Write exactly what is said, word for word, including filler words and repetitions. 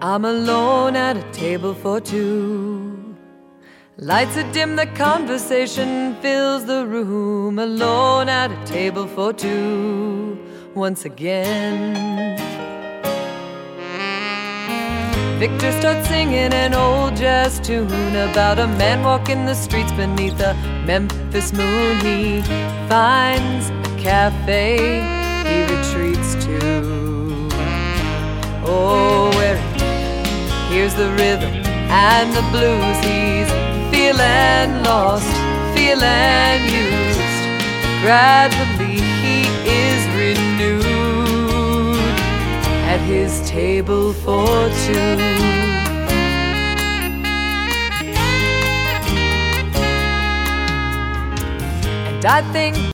I'm alone at a table for two. Lights are dim, the conversation fills the room. Alone at a table for two once again. Victor starts singing an old jazz tune about a man walking the streets beneath a Memphis moon. He finds a cafe he retreats to. Oh, where he hears the rhythm and the blues. He's feeling lost, feeling used. Gradually he is renewed at his table for two. And I think